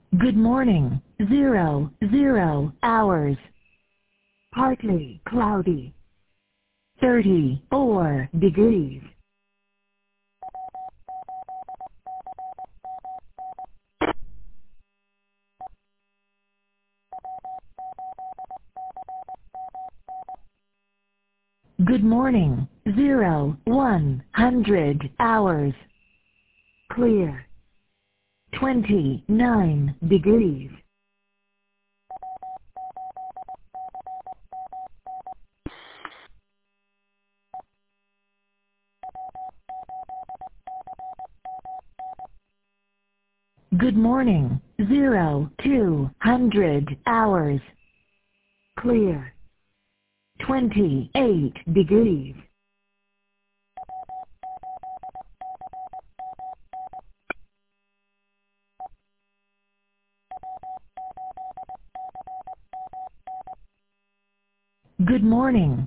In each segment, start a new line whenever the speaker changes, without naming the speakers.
Good morning. 00 hours. Partly cloudy. 34 degrees. Good morning. 100 hours. Clear. 29 degrees. Good morning. 200 hours. Clear. 28 degrees. Good morning.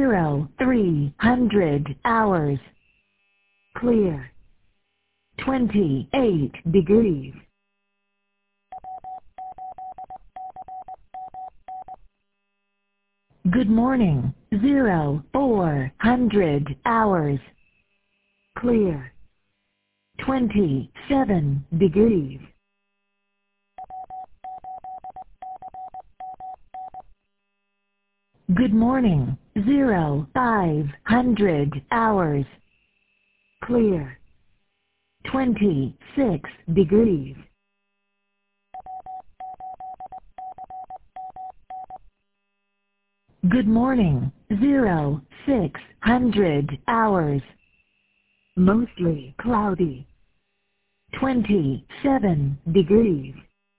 300 hours. Clear. 28 degrees. Good morning. 400 hours. Clear. 27 degrees. Good morning. 500 hours. Clear. 26 degrees. Good morning. 600 hours. Mostly cloudy. 27 degrees.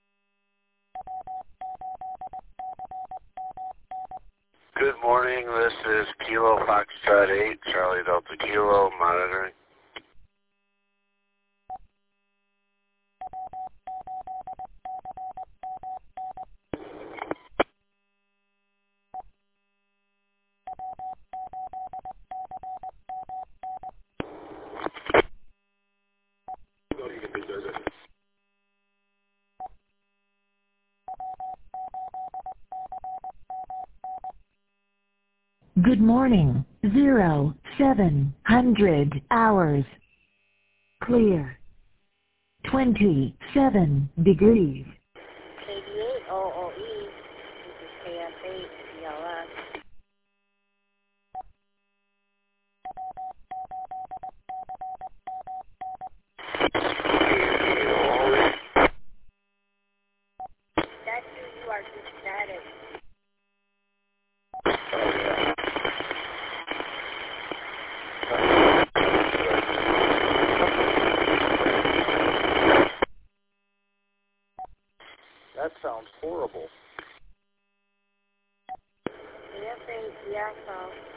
Good morning, this is Kilo Foxtrot 8, Charlie Delta Kilo, monitoring.
Good morning. 700 hours. Clear. 27 degrees.
KD8OOE, this is KF8 CLS. That's who you are, good status.
That sounds horrible.
KF8 Yasso.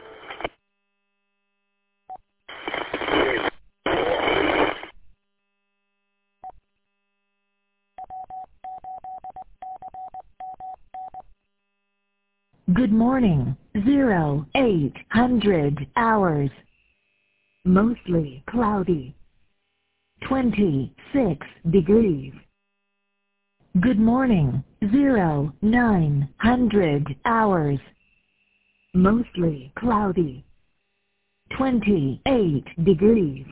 Good morning. 800 hours. Mostly cloudy. 26 degrees. Good morning. 900 hours. Mostly cloudy. 28 degrees.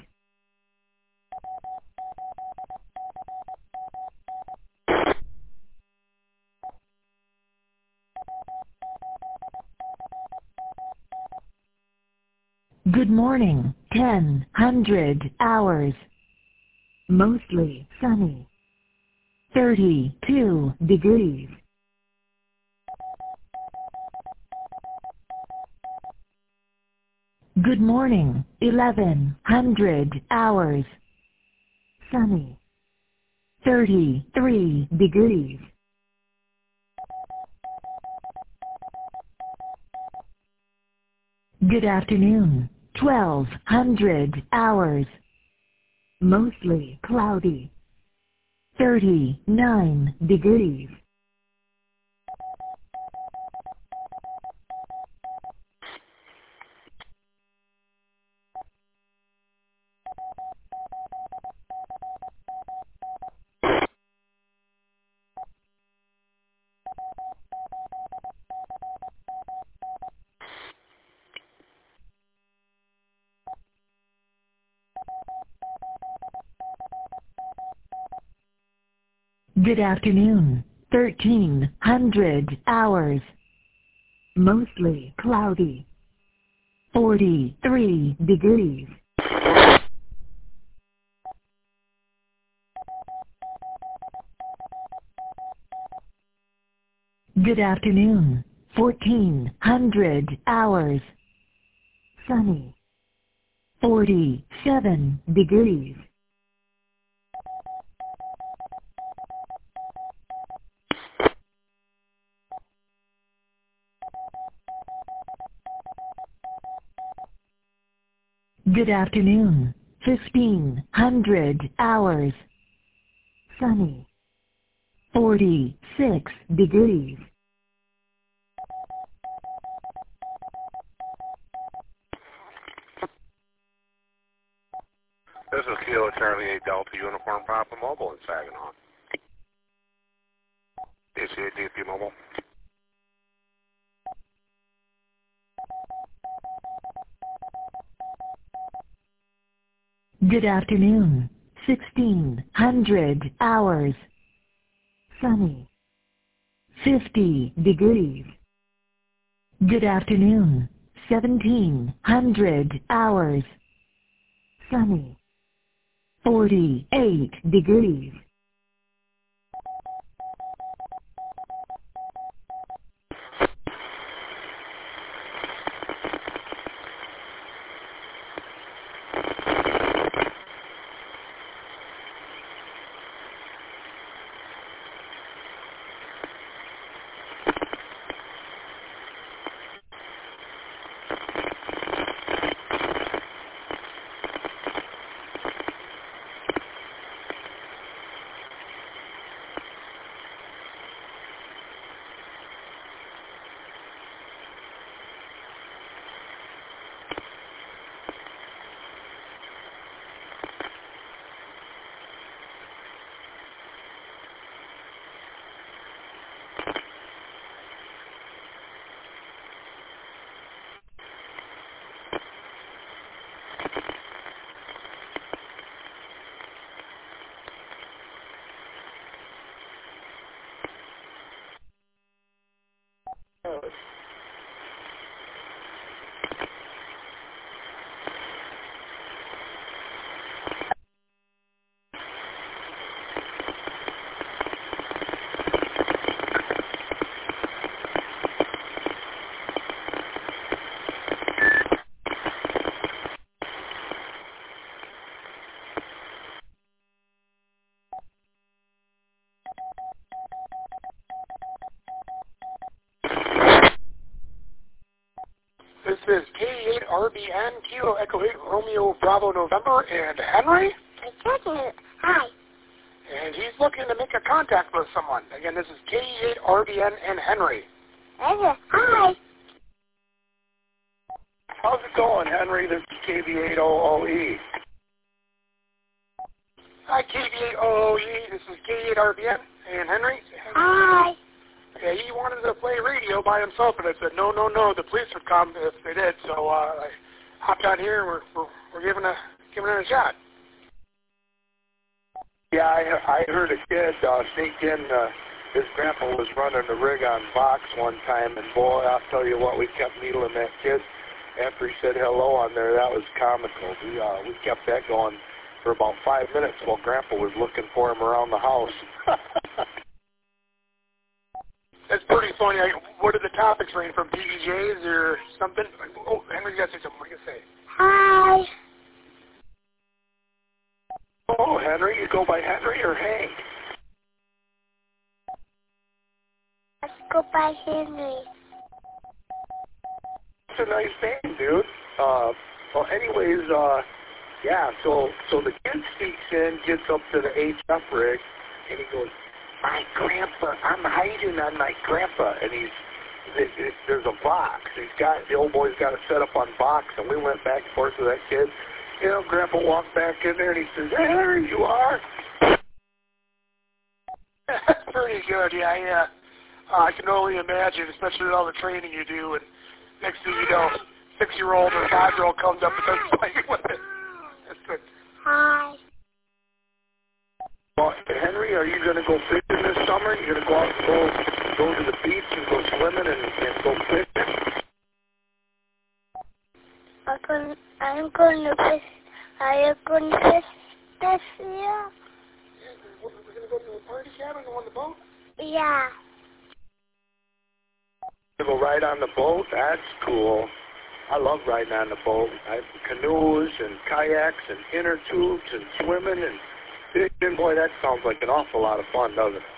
Good morning. 1000 hours. Mostly sunny. 32 degrees. Good morning. 1100 hours. Sunny. 33 degrees. Good afternoon. 1200 hours. Mostly cloudy. 39 degrees. Good afternoon. 1300 hours. Mostly cloudy. 43 degrees. Good afternoon. 1400 hours. Sunny. 47 degrees. Good afternoon. 1500 hours. Sunny. 46 degrees.
This is Kilo Charlie 8 Delta Uniform Papa Mobile in Saginaw. DC Mobile.
Good afternoon. 1600 hours. Sunny. 50 degrees. Good afternoon. 1700 hours. Sunny. 48 degrees.
This is K8RBN, Kilo Echo 8, Romeo Bravo November, and Henry.
Hi.
And he's looking to make a contact with someone. Again, this is K8RBN and Henry.
Hi.
How's it going, Henry? This is KV8OOE. Hi, KV8OOE. This is K8RBN and Henry.
Hi.
Yeah, he wanted to play radio by himself, and I said, no, the police would come if they did. So I hopped on here, and we're giving it a shot.
Yeah, I heard a kid sneak in. His grandpa was running the rig on Vox one time, and boy, I'll tell you what, we kept needling that kid. After he said hello on there, that was comical. We kept that going for about 5 minutes while Grandpa was looking for him around the house.
That's pretty funny. What did the topics range from? DVJs or something? Oh, Henry's got to say something. What do you say?
Hi.
Oh, Henry, you go by Henry or Hank?
Let's go by Henry.
That's a nice name, dude. Well, anyways, yeah, so the kid sneaks in, gets up to the HF rig, and he goes, my grandpa, I'm hiding on my grandpa, and there's a box. The old boy's got it set up on Vox, and we went back and forth with that kid. You know, Grandpa walked back in there, and he says, hey, there you are.
That's pretty good, yeah. I can only imagine, especially with all the training you do, and next thing you know, 6-year-old or 5-year-old comes up and starts playing with it. That's good.
Hi.
Well, Henry, are you going to go fishing summer? You gonna go out and go to the beach and go swimming and go fishing?
I'm going to fish. Are you going to fish this year?
We're going to go to the party cabin on the boat?
Yeah.
To go ride on the boat? That's cool. I love riding on the boat. I have canoes and kayaks and inner tubes and swimming and fishing. Boy, that sounds like an awful lot of fun, doesn't it?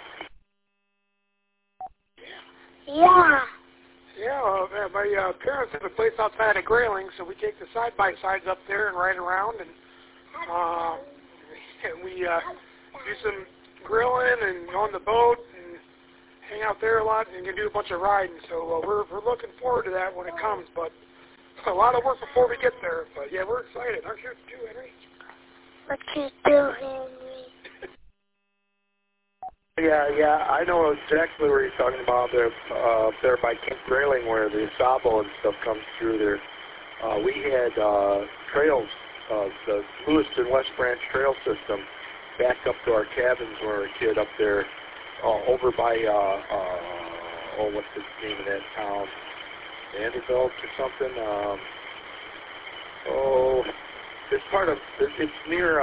Yeah.
Yeah, my parents have a place outside of Grayling, so we take the side-by-sides up there and ride around, and we do some grilling and go on the boat and hang out there a lot and can do a bunch of riding. So we're looking forward to that when it comes, but a lot of work before we get there. But yeah, we're excited. Aren't you too, Henry?
What you do, Henry?
Yeah, I know exactly where you're talking about. There by Camp Grayling, where the Sabo and stuff comes through there. We had trails, the Lewiston West Branch Trail System, back up to our cabins when we were a kid up there, over by what's the name of that town? Vanderbilt or something. It's part of. It's near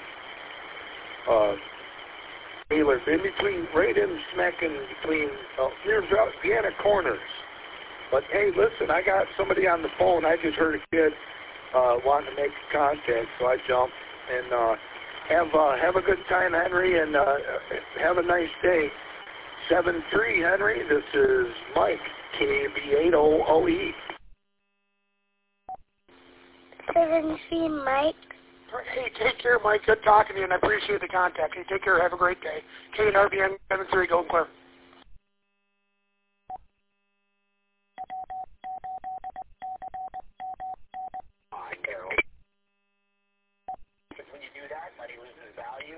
Taylor, in between, right in smack in between, near Vienna Corners. But hey, listen, I got somebody on the phone. I just heard a kid wanting to make contact, so I jumped. And have a good time, Henry, and have a nice day. 7-3, Henry. This is Mike, KB8OOE.
7-3, Mike.
Hey, take care, Mike. Good talking to you, and I appreciate the contact. Hey, take care. Have a great day. KNRBN 7-3, Golden Clear.
When you do that, money loses value.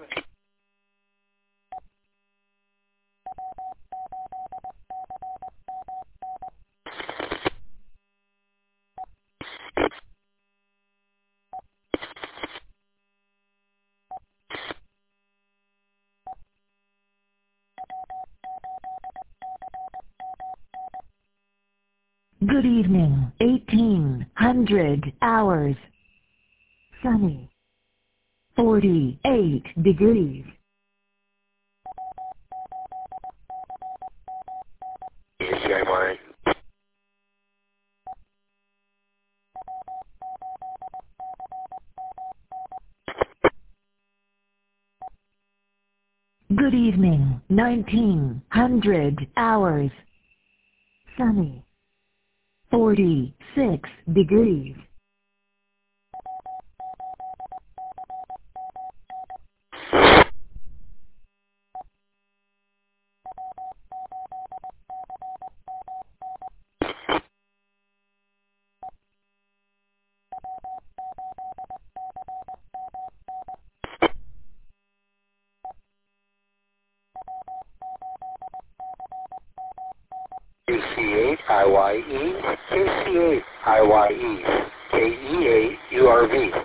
Good evening. 1800 hours. Sunny. 48 degrees.
Yeah, Mike.
Good evening. 1900 hours. Sunny. 46 degrees.
KC8IYE, KC8IYE, KE8URV.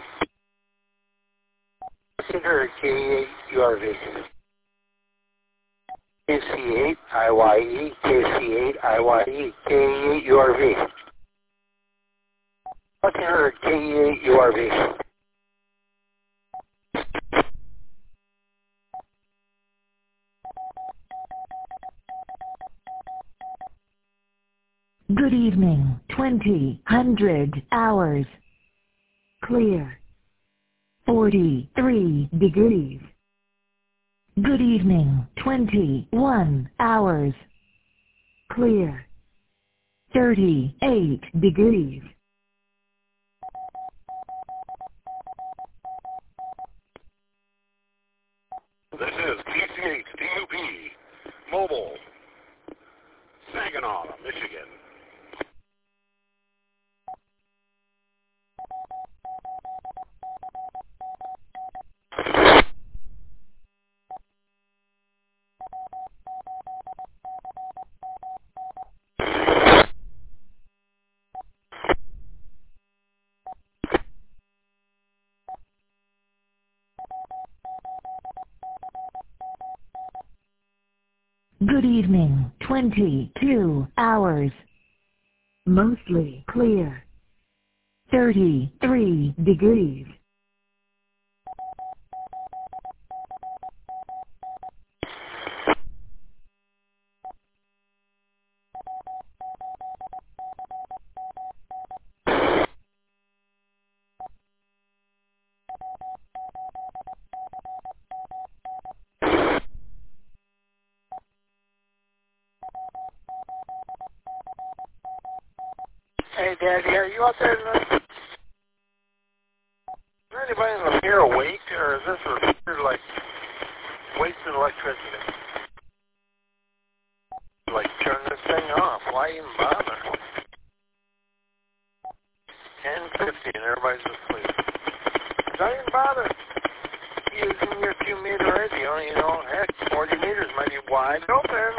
Consider KE8URV. KC8IYE, KC8IYE, KE8URV. Consider KE8URV.
Good evening. 2000 hours. Clear. 43 degrees. Good evening. 21 hours. Clear. 38 degrees.
This is KC8DUP Mobile, Saginaw, Michigan.
Good evening, 22 hours. Mostly clear. 33 degrees.
Hey, Daddy, are you out there tonight? Is there anybody in the here awake, or is this repeater like wasting electricity? Like, turn this thing off. Why even bother? 10:50 and everybody's asleep. Don't even bother using your 2-meter radio. You know, heck, 40 meters might be wide open.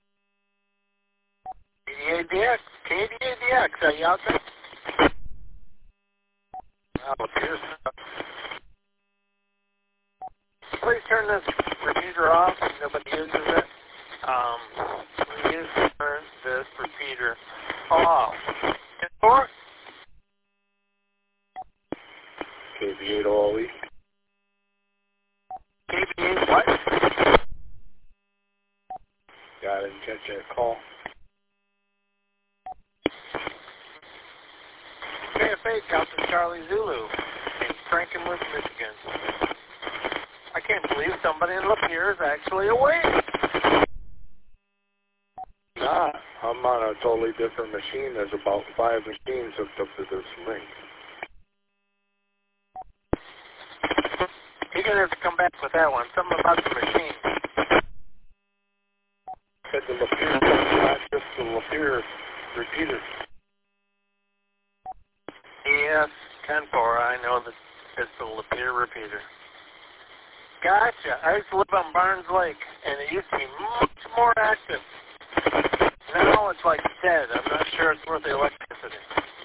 KDADX, are you out there? Oh, dear. Please turn this repeater off. Nobody uses it. Please turn this repeater off. Or KB8 OLE. KB8 what? Yeah, I didn't catch that call. KFA, Captain Charlie Zulu, in Frankenmuth, Michigan. I can't believe somebody in Lapeer is actually awake. Nah, I'm on a totally different machine. There's about 5 machines hooked up to this link. You're going to have to come back with that one. Something about the machine. Said the Lapeer, not just the Lapeer repeater. Yes, 10-4. I know that it's the Lapeer repeater. Gotcha. I used to live on Barnes Lake, and it used to be much more active. Now it's like dead. I'm not sure it's worth the electricity.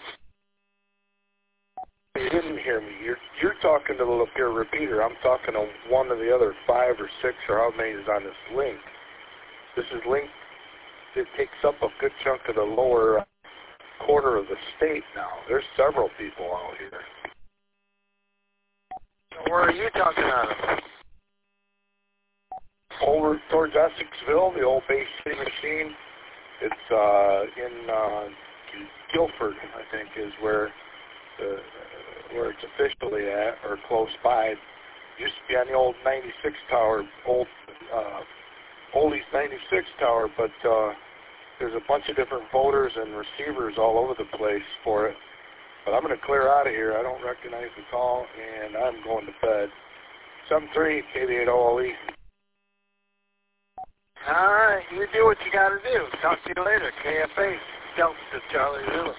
You didn't hear me. You're talking to the Lapeer repeater. I'm talking to one of the other 5 or 6 or how many is on this link. This is linked. It takes up a good chunk of the lower quarter of the state now. There's several people out here. Where are you talking out of? Over towards Essexville, the old Bay City machine. It's in Guilford, I think, is where it's officially at, or close by. It used to be on the old 96 tower, Oldies 96 tower, but there's a bunch of different voters and receivers all over the place for it. But I'm going to clear out of here. I don't recognize the call, and I'm going to bed. 7-3, KB8 OLE. All right, you do what you got to do. Talk to you later. KFA, Delta Charlie Zulu.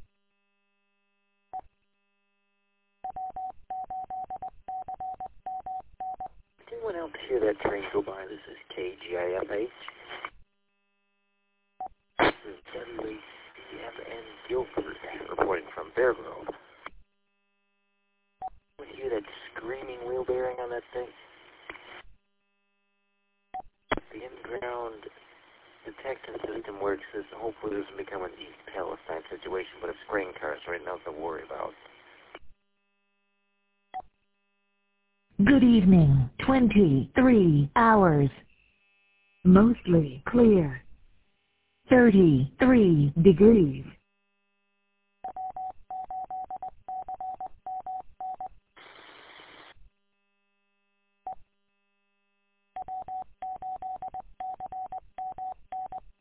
Did anyone else hear that train go by? This is KGIFH. This is WACFN Guilford reporting from Bear Grove. Did you hear that screaming wheel bearing on that thing? The in-ground detection system works as hopefully this will become an East Palestine situation, but it's grain cars right now to worry about.
Good evening, 23 hours. Mostly clear. 33 degrees.